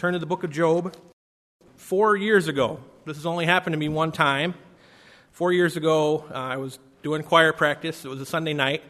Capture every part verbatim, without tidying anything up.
turn to the book of Job. Four years ago, this has only happened to me one time. Four years ago, uh, I was doing choir practice. It was a Sunday night,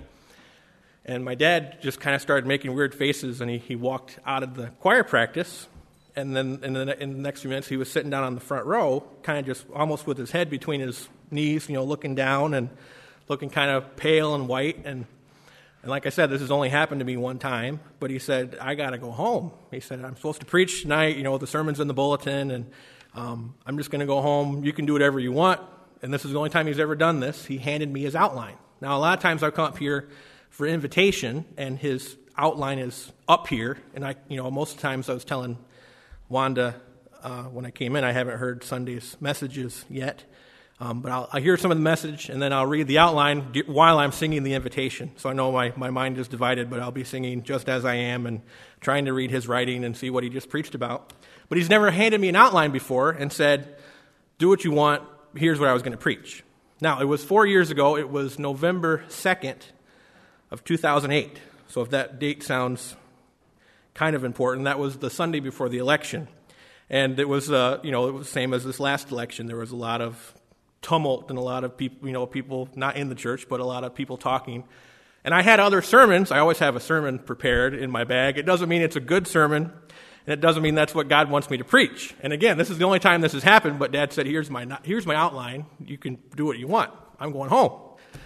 and my dad just kind of started making weird faces, and he, he walked out of the choir practice, and then in the, in the next few minutes, he was sitting down on the front row, kind of just almost with his head between his knees, you know, looking down and looking kind of pale and white, and And like I said, this has only happened to me one time, but he said, I got to go home. He said, I'm supposed to preach tonight, you know, the sermon's in the bulletin, and um, I'm just going to go home. You can do whatever you want. And this is the only time he's ever done this. He handed me his outline. Now, a lot of times I come up here for invitation, and his outline is up here. And I, you know, most times I was telling Wanda uh, when I came in, I haven't heard Sunday's messages yet. Um, but I'll, I'll hear some of the message, and then I'll read the outline while I'm singing the invitation. So I know my, my mind is divided, but I'll be singing just as I am and trying to read his writing and see what he just preached about. But he's never handed me an outline before and said, do what you want, here's what I was going to preach. Now, it was four years ago. It was November second of two thousand eight. So if that date sounds kind of important, that was the Sunday before the election. And it was, uh, you know, it was the same as this last election. There was a lot of tumult and a lot of people, you know, people not in the church, but a lot of people talking. And I had other sermons. I always have a sermon prepared in my bag. It doesn't mean it's a good sermon, and it doesn't mean that's what God wants me to preach. And again, this is the only time this has happened, but Dad said, here's my here's my outline. You can do what you want. I'm going home.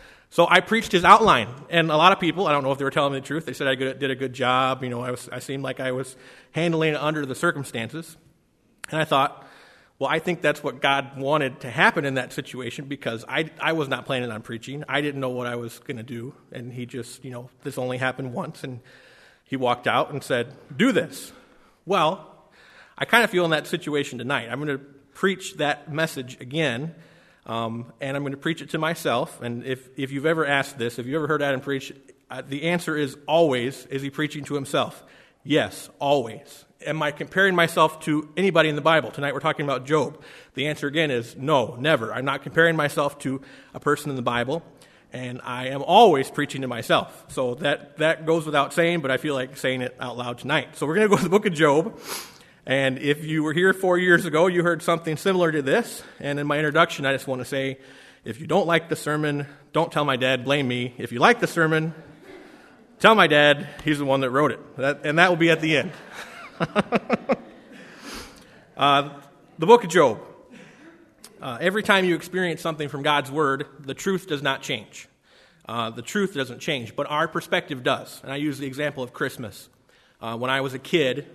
So I preached his outline, and a lot of people, I don't know if they were telling me the truth, they said I did a good job. You know, I was I seemed like I was handling it under the circumstances. And I thought, well, I think that's what God wanted to happen in that situation, because I, I was not planning on preaching. I didn't know what I was going to do. And he just, you know, this only happened once. And he walked out and said, do this. Well, I kind of feel in that situation tonight. I'm going to preach that message again, um, and I'm going to preach it to myself. And if, if you've ever asked this, if you've ever heard Adam preach, uh, the answer is always, is he preaching to himself? Yes, always. Am I comparing myself to anybody in the Bible? Tonight we're talking about Job. The answer again is no, never. I'm not comparing myself to a person in the Bible, and I am always preaching to myself. So that, that goes without saying, but I feel like saying it out loud tonight. So we're going to go to the book of Job, and if you were here four years ago, you heard something similar to this, and in my introduction I just want to say, if you don't like the sermon, don't tell my dad, blame me. If you like the sermon, tell my dad, he's the one that wrote it, that, and that will be at the end. uh, the book of Job. Uh, every time you experience something from God's Word, the truth does not change. Uh, the truth doesn't change, but our perspective does. And I use the example of Christmas. Uh, when I was a kid,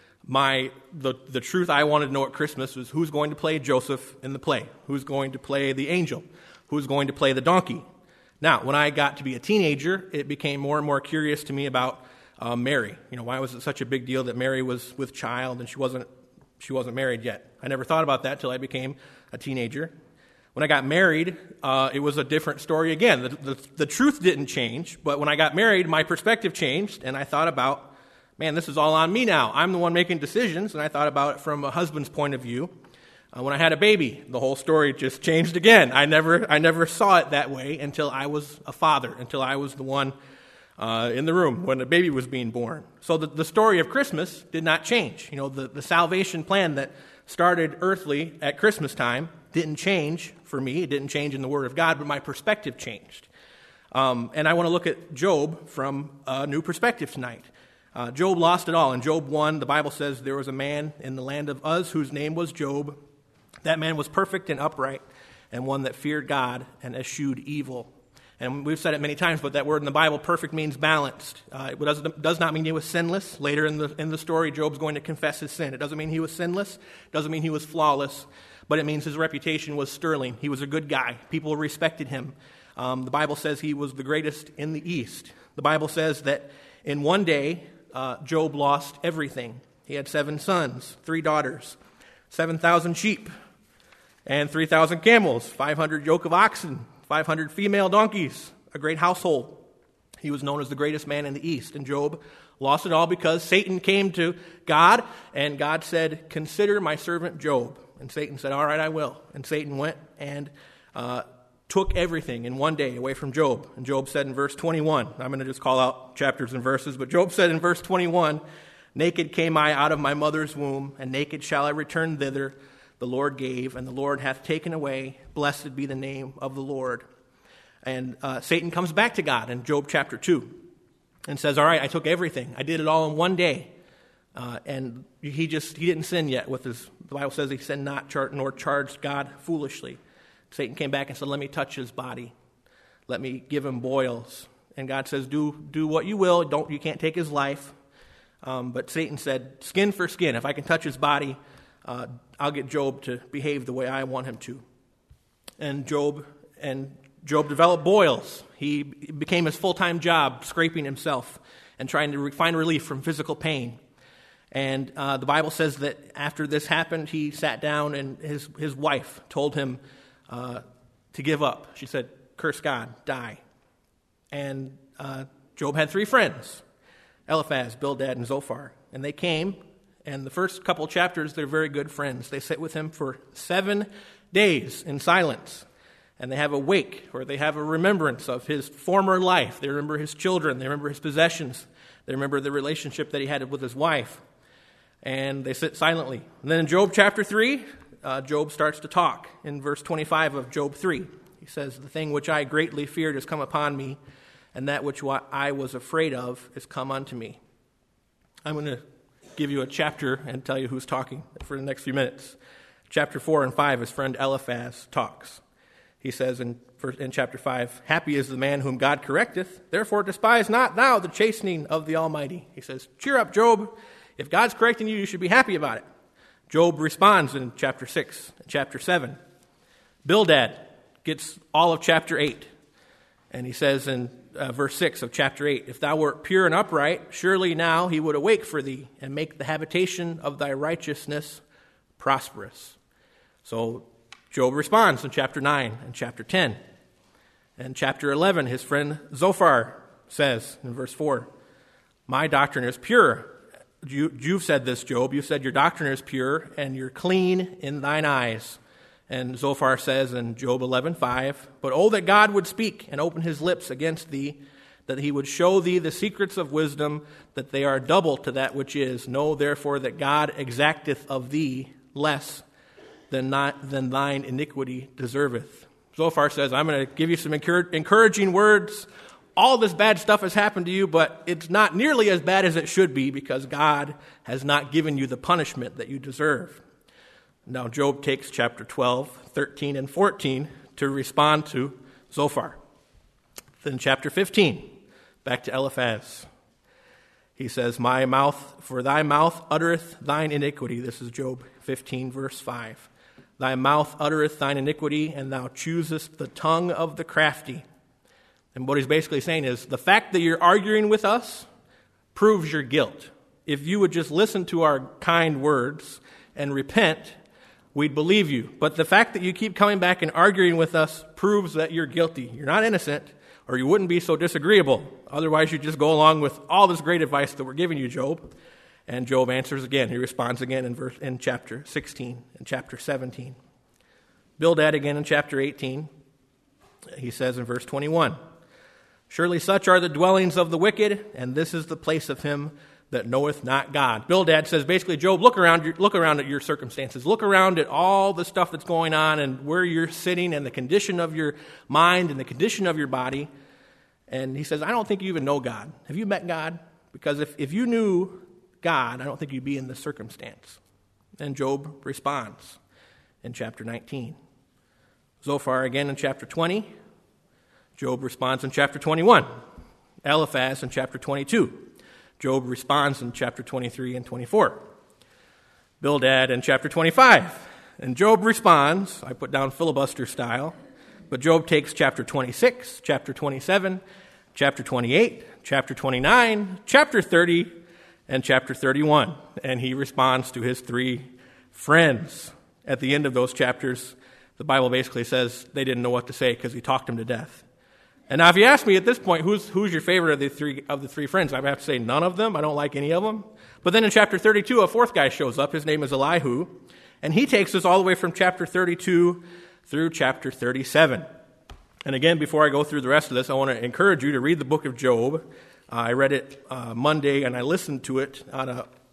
my the, the truth I wanted to know at Christmas was who's going to play Joseph in the play, who's going to play the angel, who's going to play the donkey. Now, when I got to be a teenager, it became more and more curious to me about Uh, Mary. You know, why was it such a big deal that Mary was with child and she wasn't she wasn't married yet? I never thought about that till I became a teenager. When I got married, uh, it was a different story again. The, the, the truth didn't change, but when I got married, my perspective changed, and I thought about, man, this is all on me now. I'm the one making decisions, and I thought about it from a husband's point of view. Uh, when I had a baby, the whole story just changed again. I never I never saw it that way until I was a father, until I was the one Uh, in the room when the baby was being born. So the, the story of Christmas did not change. You know, the, the salvation plan that started earthly at Christmas time didn't change for me. It didn't change in the Word of God, but my perspective changed. Um, and I want to look at Job from a new perspective tonight. Uh, Job lost it all. In Job one, the Bible says there was a man in the land of Uz whose name was Job. That man was perfect and upright, and one that feared God and eschewed evil. And we've said it many times, but that word in the Bible, perfect, means balanced. Uh, it does, does not mean he was sinless. Later in the in the story, Job's going to confess his sin. It doesn't mean he was sinless. It doesn't mean he was flawless. But it means his reputation was sterling. He was a good guy. People respected him. Um, the Bible says he was the greatest in the East. The Bible says that in one day, uh, Job lost everything. He had seven sons, three daughters, seven thousand sheep, and three thousand camels, five hundred yoke of oxen, five hundred female donkeys, a great household. He was known as the greatest man in the East. And Job lost it all because Satan came to God, and God said, consider my servant Job. And Satan said, all right, I will. And Satan went and uh, took everything in one day away from Job. And Job said in verse twenty-one, I'm going to just call out chapters and verses, but Job said in verse twenty-one Naked came I out of my mother's womb, and naked shall I return thither. The Lord gave, and the Lord hath taken away. Blessed be the name of the Lord. And uh, Satan comes back to God in Job chapter two and says, all right, I took everything. I did it all in one day. Uh, and he just, he didn't sin yet with his, the Bible says he sinned not, char- nor charged God foolishly. Satan came back and said, let me touch his body. Let me give him boils. And God says, do do what you will. Don't you can't take his life. Um, but Satan said, skin for skin. If I can touch his body, uh, I'll get Job to behave the way I want him to. And Job and Job developed boils. He it became his full-time job, scraping himself and trying to re- find relief from physical pain. And uh, the Bible says that after this happened, he sat down and his, his wife told him uh, to give up. She said, curse God, die. And uh, Job had three friends, Eliphaz, Bildad, and Zophar. And they came, and the first couple chapters, they're very good friends. They sit with him for seven days in silence. And they have a wake, or they have a remembrance of his former life. They remember his children. They remember his possessions. They remember the relationship that he had with his wife. And they sit silently. And then in Job chapter three, uh, Job starts to talk. In verse twenty-five of Job three, he says, the thing which I greatly feared has come upon me, and that which I was afraid of is come unto me. I'm going to give you a chapter and tell you who's talking for the next few minutes. Chapter four and five, his friend Eliphaz talks. He says in, in chapter five, happy is the man whom God correcteth, therefore despise not thou the chastening of the Almighty. He says, cheer up, Job. If God's correcting you, you should be happy about it. Job responds in chapter six and chapter seven. Bildad gets all of chapter eight. And he says in uh, verse six of chapter eight, if thou wert pure and upright, surely now he would awake for thee and make the habitation of thy righteousness prosperous. So Job responds in chapter nine and chapter ten. And chapter eleven, his friend Zophar says in verse four, my doctrine is pure. You, you've said this, Job. You've said your doctrine is pure and you're clean in thine eyes. And Zophar says in Job eleven five, but oh, that God would speak and open his lips against thee, that he would show thee the secrets of wisdom, that they are double to that which is. Know therefore that God exacteth of thee less than, not, than thine iniquity deserveth. Zophar says, I'm going to give you some encouraging words. All this bad stuff has happened to you, but it's not nearly as bad as it should be because God has not given you the punishment that you deserve. Now, Job takes chapter twelve, thirteen, and fourteen to respond to Zophar. Then chapter fifteen, back to Eliphaz. He says, my mouth, for thy mouth uttereth thine iniquity. This is Job fifteen, verse five. Thy mouth uttereth thine iniquity, and thou choosest the tongue of the crafty. And what he's basically saying is, the fact that you're arguing with us proves your guilt. If you would just listen to our kind words and repent, we'd believe you. But the fact that you keep coming back and arguing with us proves that you're guilty. You're not innocent, or you wouldn't be so disagreeable. Otherwise, you'd just go along with all this great advice that we're giving you, Job. And Job answers again. He responds again in verse in chapter sixteen and chapter seventeen. Bildad again in chapter eighteen. He says in verse twenty-one, surely such are the dwellings of the wicked, and this is the place of him that knoweth not God. Bildad says basically, Job, look around, look around at your circumstances. Look around at all the stuff that's going on and where you're sitting and the condition of your mind and the condition of your body. And he says, I don't think you even know God. Have you met God? Because if, if you knew God, I don't think you'd be in this circumstance. And Job responds in chapter nineteen. Zophar again in chapter twenty. Job responds in chapter twenty-one. Eliphaz in chapter twenty-two. Job responds in chapter twenty-three and twenty-four. Bildad in chapter twenty-five. And Job responds, I put down filibuster style, but Job takes chapter twenty-six, chapter twenty-seven, chapter twenty-eight, chapter twenty-nine, chapter thirty, and chapter thirty-one. And he responds to his three friends. At the end of those chapters, the Bible basically says they didn't know what to say because he talked them to death. And now if you ask me at this point, who's who's your favorite of the three of the three friends, I have to say none of them. I don't like any of them. But then in chapter thirty-two, a fourth guy shows up. His name is Elihu. And he takes us all the way from chapter thirty-two through chapter thirty-seven. And again, before I go through the rest of this, I want to encourage you to read the book of Job. Uh, I read it uh, Monday, and I listened to it on a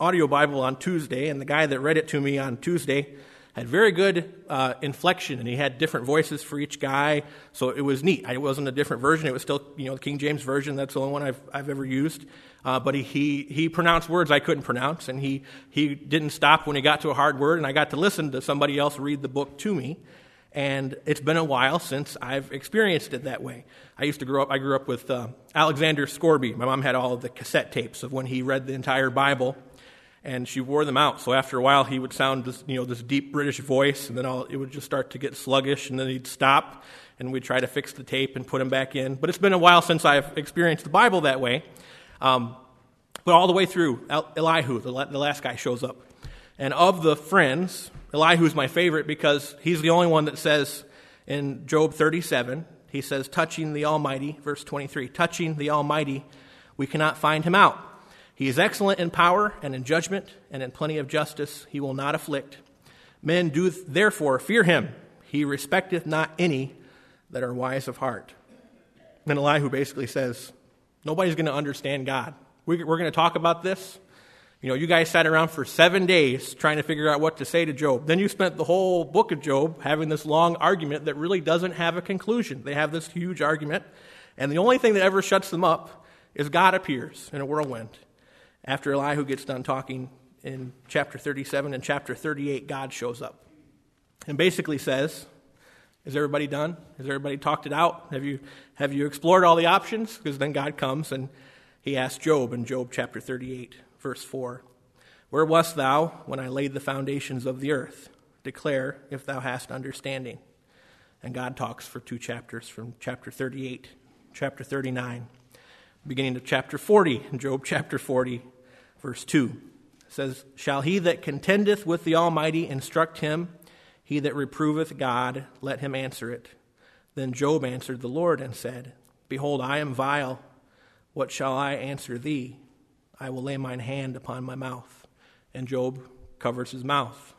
audio Bible on Tuesday, and the guy that read it to me on Tuesday had very good uh, inflection, and he had different voices for each guy, so it was neat. It wasn't a different version. It was still, you know, the King James Version. That's the only one I've I've ever used. Uh, but he, he he pronounced words I couldn't pronounce, and he, he didn't stop when he got to a hard word, and I got to listen to somebody else read the book to me. And it's been a while since I've experienced it that way. I used to grow up, I grew up with uh, Alexander Scorby. My mom had all of the cassette tapes of when he read the entire Bible, and she wore them out. So after a while, he would sound this, you know, this deep British voice, and then all, it would just start to get sluggish, and then he'd stop, and we'd try to fix the tape and put him back in. But it's been a while since I've experienced the Bible that way. Um, but all the way through, Elihu, the, the last guy, shows up. And of the friends, Elihu's my favorite because he's the only one that says in Job thirty-seven, he says, touching the Almighty, verse twenty-three, touching the Almighty, we cannot find him out. He is excellent in power and in judgment, and in plenty of justice he will not afflict. Men do therefore fear him. He respecteth not any that are wise of heart. And Elihu basically says, nobody's going to understand God. We're going to talk about this. You know, you guys sat around for seven days trying to figure out what to say to Job. Then you spent the whole book of Job having this long argument that really doesn't have a conclusion. They have this huge argument, and the only thing that ever shuts them up is God appears in a whirlwind. After Elihu gets done talking in chapter thirty-seven and chapter thirty-eight, God shows up and basically says, is everybody done? Has everybody talked it out? Have you, have you explored all the options? Because then God comes and he asks Job in Job chapter thirty-eight, verse four, where wast thou when I laid the foundations of the earth? Declare if thou hast understanding. And God talks for two chapters from chapter thirty-eight, chapter thirty-nine, beginning of chapter forty, in Job chapter forty, verse two. It says, shall he that contendeth with the Almighty instruct him? He that reproveth God, let him answer it. Then Job answered the Lord and said, behold, I am vile. What shall I answer thee? I will lay mine hand upon my mouth. And Job covers his mouth.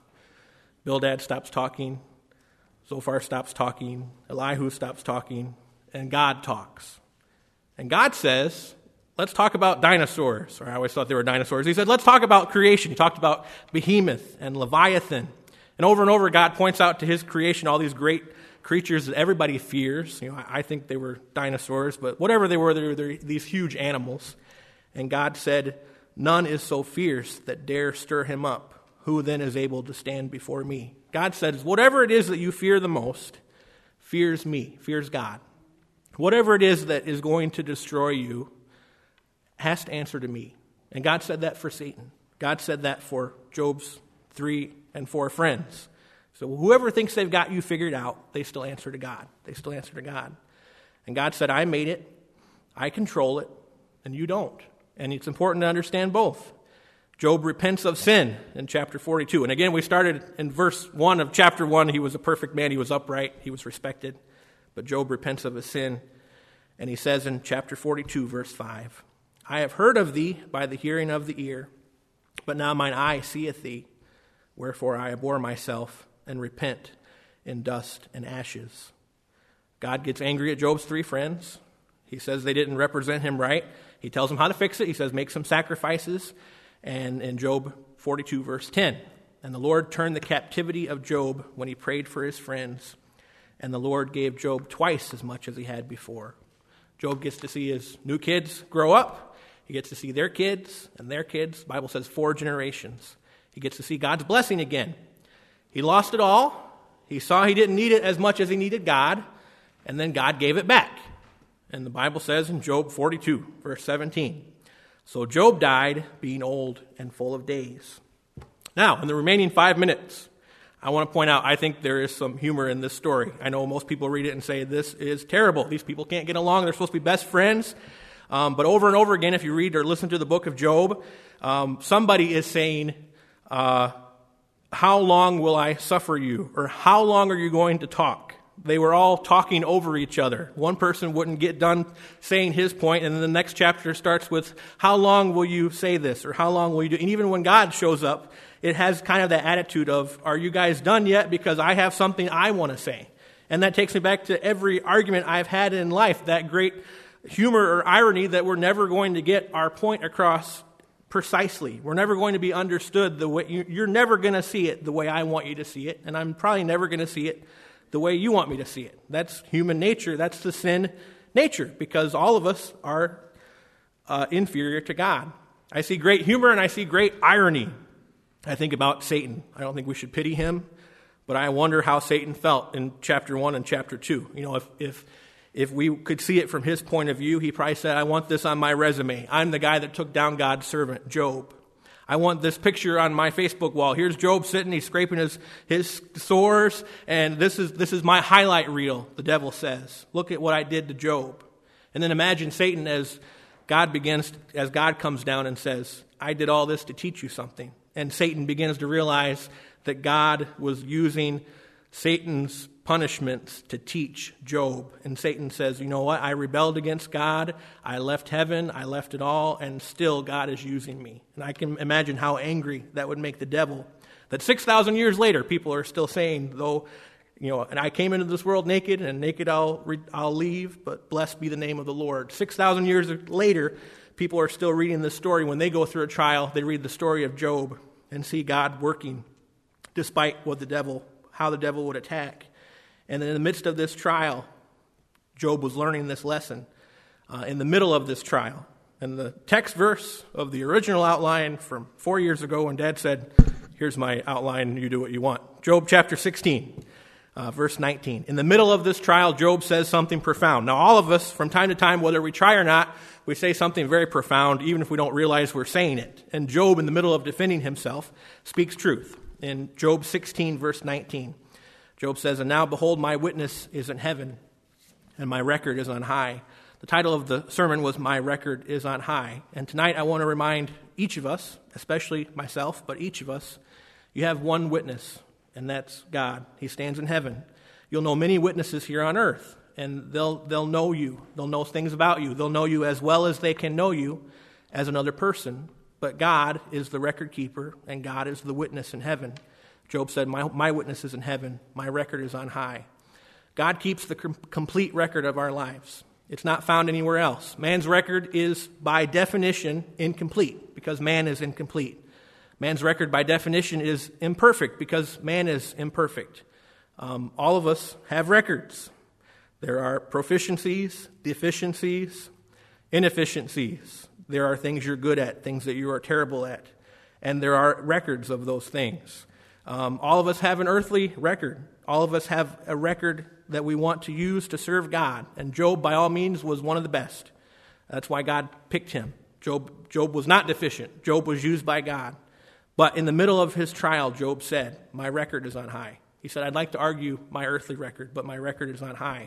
Bildad stops talking. Zophar stops talking. Elihu stops talking. And God talks. And God says, let's talk about dinosaurs. Or I always thought they were dinosaurs. He said, let's talk about creation. He talked about Behemoth and Leviathan. And over and over, God points out to his creation all these great creatures that everybody fears. You know, I think they were dinosaurs, but whatever they were, they were these huge animals. And God said, none is so fierce that dare stir him up. Who then is able to stand before me? God says, whatever it is that you fear the most, fears me, fears God. Whatever it is that is going to destroy you has to answer to me. And God said that for Satan. God said that for Job's three and four friends. So whoever thinks they've got you figured out, they still answer to God. They still answer to God. And God said, I made it, I control it, and you don't. And it's important to understand both. Job repents of sin in chapter forty-two. And again, we started in verse one of chapter one. He was a perfect man. He was upright. He was respected. But Job repents of his sin. And he says in chapter forty-two, verse five, I have heard of thee by the hearing of the ear, but now mine eye seeth thee. Wherefore I abhor myself and repent in dust and ashes. God gets angry at Job's three friends. He says they didn't represent him right. He tells them how to fix it. He says, make some sacrifices. And in Job forty-two, verse ten, and the Lord turned the captivity of Job when he prayed for his friends. And the Lord gave Job twice as much as he had before. Job gets to see his new kids grow up. He gets to see their kids and their kids. The Bible says four generations. He gets to see God's blessing again. He lost it all. He saw he didn't need it as much as he needed God. And then God gave it back. And the Bible says in Job forty-two, verse seventeen, so Job died, being old and full of days. Now, in the remaining five minutes, I want to point out, I think there is some humor in this story. I know most people read it and say, this is terrible. These people can't get along. They're supposed to be best friends. Um, but over and over again, if you read or listen to the book of Job, um, somebody is saying, uh, how long will I suffer you? Or how long are you going to talk? They were all talking over each other. One person wouldn't get done saying his point, and then the next chapter starts with, how long will you say this? Or how long will you do? And even when God shows up, it has kind of that attitude of, are you guys done yet? Because I have something I want to say. And that takes me back to every argument I've had in life, that great humor or irony that we're never going to get our point across precisely. We're never going to be understood the way, you, you're never going to see it the way I want you to see it, and I'm probably never going to see it the way you want me to see it. That's human nature. That's the sin nature, because all of us are uh, inferior to God. I see great humor and I see great irony. I think about Satan. I don't think we should pity him, but I wonder how Satan felt in chapter one and chapter two. You know, if if if we could see it from his point of view, he probably said, I want this on my resume. I'm the guy that took down God's servant, Job. I want this picture on my Facebook wall. Here's Job sitting, he's scraping his, his sores, and this is this is my highlight reel, the devil says. Look at what I did to Job. And then imagine Satan as God begins, as God comes down and says, I did all this to teach you something. And Satan begins to realize that God was using Satan's punishments to teach Job. And Satan says, you know what? I rebelled against God. I left heaven. I left it all. And still God is using me. And I can imagine how angry that would make the devil. That six thousand years later, people are still saying, though, you know, and I came into this world naked, and naked I'll, re- I'll leave, but blessed be the name of the Lord. six thousand years later, people are still reading this story. When they go through a trial, they read the story of Job and see God working despite what the devil, how the devil would attack. And in the midst of this trial, Job was learning this lesson uh, in the middle of this trial. And the text verse of the original outline from four years ago when Dad said, here's my outline, you do what you want. Job chapter sixteen, uh, verse nineteen. In the middle of this trial, Job says something profound. Now, all of us, from time to time, whether we try or not, we say something very profound, even if we don't realize we're saying it. And Job, in the middle of defending himself, speaks truth. In Job sixteen, verse nineteen, Job says, and now, behold, my witness is in heaven, and my record is on high. The title of the sermon was, My Record is on High. And tonight I want to remind each of us, especially myself, but each of us, you have one witness, and that's God. He stands in heaven. You'll know many witnesses here on earth, and they'll they'll know you. They'll know things about you. They'll know you as well as they can know you as another person. But God is the record keeper, and God is the witness in heaven. Job said, my, my witness is in heaven. My record is on high. God keeps the com- complete record of our lives. It's not found anywhere else. Man's record is, by definition, incomplete, because man is incomplete. Man's record, by definition, is imperfect, because man is imperfect. Um, all of us have records. There are proficiencies, deficiencies, inefficiencies. There are things you're good at, things that you are terrible at. And there are records of those things. Um, all of us have an earthly record. All of us have a record that we want to use to serve God. And Job, by all means, was one of the best. That's why God picked him. Job, Job was not deficient. Job was used by God. But in the middle of his trial, Job said, my record is on high. He said, I'd like to argue my earthly record, but my record is on high.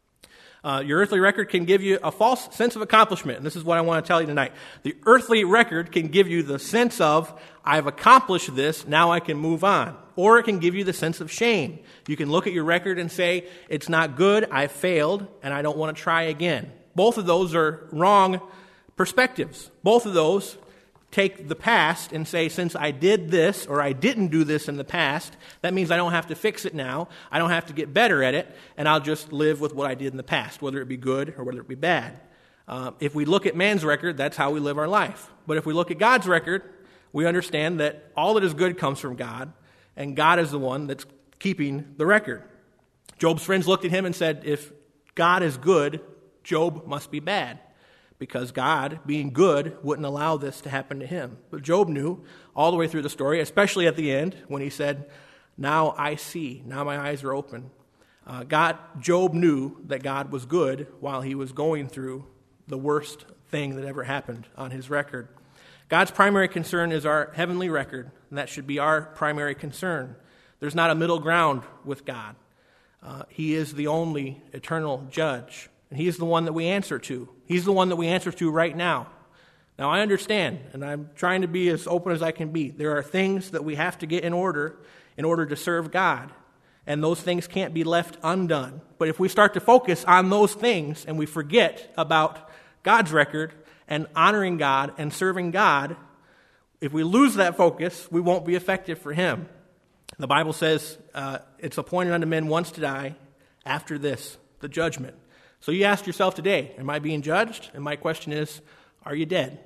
Uh, your earthly record can give you a false sense of accomplishment. And this is what I want to tell you tonight. The earthly record can give you the sense of, I've accomplished this, now I can move on. Or it can give you the sense of shame. You can look at your record and say, it's not good, I failed, and I don't want to try again. Both of those are wrong perspectives. Both of those take the past and say, since I did this or I didn't do this in the past, that means I don't have to fix it now. I don't have to get better at it, and I'll just live with what I did in the past, whether it be good or whether it be bad. Uh, if we look at man's record, that's how we live our life. But if we look at God's record, we understand that all that is good comes from God, and God is the one that's keeping the record. Job's friends looked at him and said, if God is good, Job must be bad, because God, being good, wouldn't allow this to happen to him. But Job knew all the way through the story, especially at the end when he said, now I see, now my eyes are open. Uh, God, Job knew that God was good while he was going through the worst thing that ever happened on his record. God's primary concern is our heavenly record, and that should be our primary concern. There's not a middle ground with God. Uh, he is the only eternal judge. And he's the one that we answer to. He's the one that we answer to right now. Now, I understand, and I'm trying to be as open as I can be. There are things that we have to get in order in order to serve God. And those things can't be left undone. But if we start to focus on those things and we forget about God's record and honoring God and serving God, if we lose that focus, we won't be effective for Him. The Bible says uh, it's appointed unto men once to die, after this, the judgment. So you ask yourself today, am I being judged? And my question is, are you dead?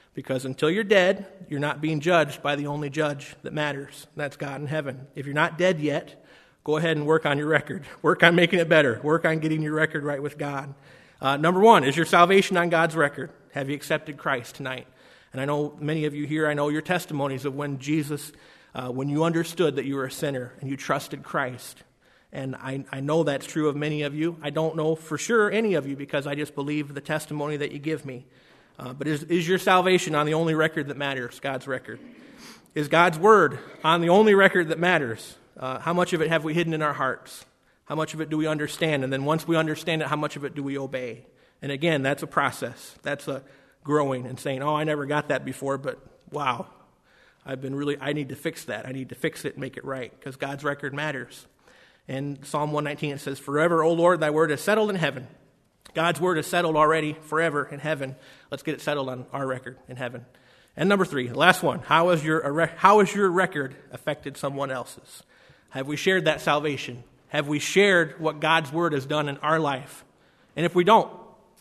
Because until you're dead, you're not being judged by the only judge that matters. That's God in heaven. If you're not dead yet, go ahead and work on your record. Work on making it better. Work on getting your record right with God. Uh, number one, is your salvation on God's record? Have you accepted Christ tonight? And I know many of you here, I know your testimonies of when Jesus, uh, when you understood that you were a sinner and you trusted Christ. And I, I know that's true of many of you. I don't know for sure any of you because I just believe the testimony that you give me. Uh, but is, is your salvation on the only record that matters, God's record? Is God's word on the only record that matters? Uh, how much of it have we hidden in our hearts? How much of it do we understand? And then once we understand it, how much of it do we obey? And again, that's a process. That's a growing and saying, oh, I never got that before, but wow, I've been really, I need to fix that. I need to fix it and make it right because God's record matters. And Psalm one nineteen, it says, forever, O Lord, thy word is settled in heaven. God's word is settled already forever in heaven. Let's get it settled on our record in heaven. And number three, the last one, how has your, how has your record affected someone else's? Have we shared that salvation? Have we shared what God's word has done in our life? And if we don't,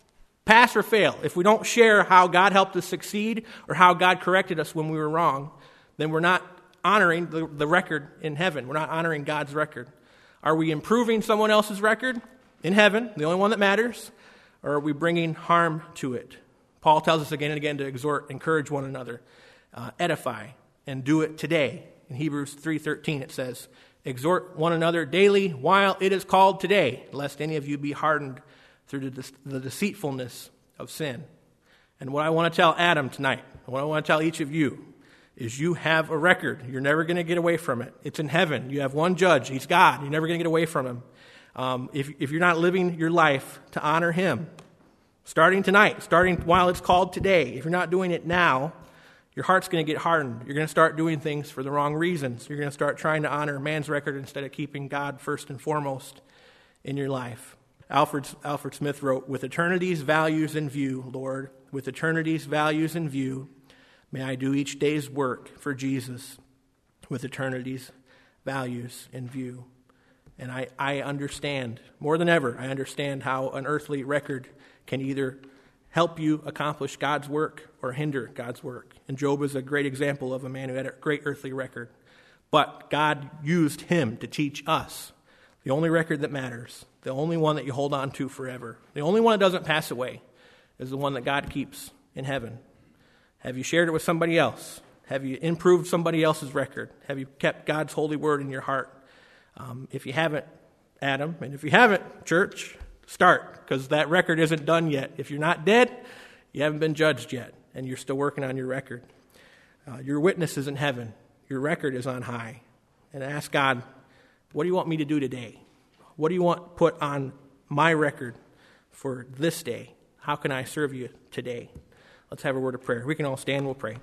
pass or fail, if we don't share how God helped us succeed or how God corrected us when we were wrong, then we're not honoring the, the record in heaven. We're not honoring God's record. Are we improving someone else's record in heaven, the only one that matters, or are we bringing harm to it? Paul tells us again and again to exhort, encourage one another, uh, edify, and do it today. In Hebrews three thirteen it says, exhort one another daily while it is called today, lest any of you be hardened through the, the deceitfulness of sin. And what I want to tell Adam tonight, what I want to tell each of you, is you have a record. You're never going to get away from it. It's in heaven. You have one judge. He's God. You're never going to get away from him. Um, if, if you're not living your life to honor him, starting tonight, starting while it's called today, if you're not doing it now, your heart's going to get hardened. You're going to start doing things for the wrong reasons. You're going to start trying to honor man's record instead of keeping God first and foremost in your life. Alfred, Alfred Smith wrote, with eternity's values in view, Lord, with eternity's values in view, may I do each day's work for Jesus with eternity's values in view. And I, I understand, more than ever, I understand how an earthly record can either help you accomplish God's work or hinder God's work. And Job is a great example of a man who had a great earthly record. But God used him to teach us the only record that matters, the only one that you hold on to forever, the only one that doesn't pass away is the one that God keeps in heaven. Have you shared it with somebody else? Have you improved somebody else's record? Have you kept God's holy word in your heart? Um, if you haven't, Adam, and if you haven't, church, start, because that record isn't done yet. If you're not dead, you haven't been judged yet, and you're still working on your record. Uh, your witness is in heaven. Your record is on high. And ask God, what do you want me to do today? What do you want put on my record for this day? How can I serve you today? Let's have a word of prayer. We can all stand, we'll pray.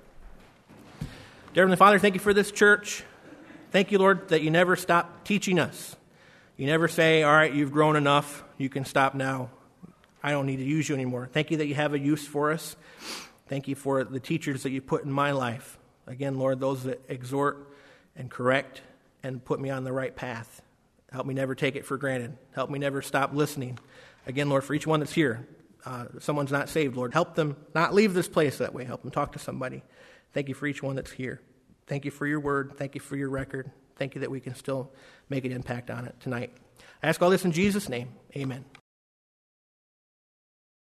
Dear Heavenly Father, thank you for this church. Thank you, Lord, that you never stop teaching us. You never say, all right, you've grown enough, you can stop now. I don't need to use you anymore. Thank you that you have a use for us. Thank you for the teachers that you put in my life. Again, Lord, those that exhort and correct and put me on the right path. Help me never take it for granted. Help me never stop listening. Again, Lord, for each one that's here, uh, someone's not saved, Lord, help them not leave this place that way. Help them talk to somebody. Thank you for each one that's here. Thank you for your word. Thank you for your record. Thank you that we can still make an impact on it tonight. I ask all this in Jesus' name. Amen.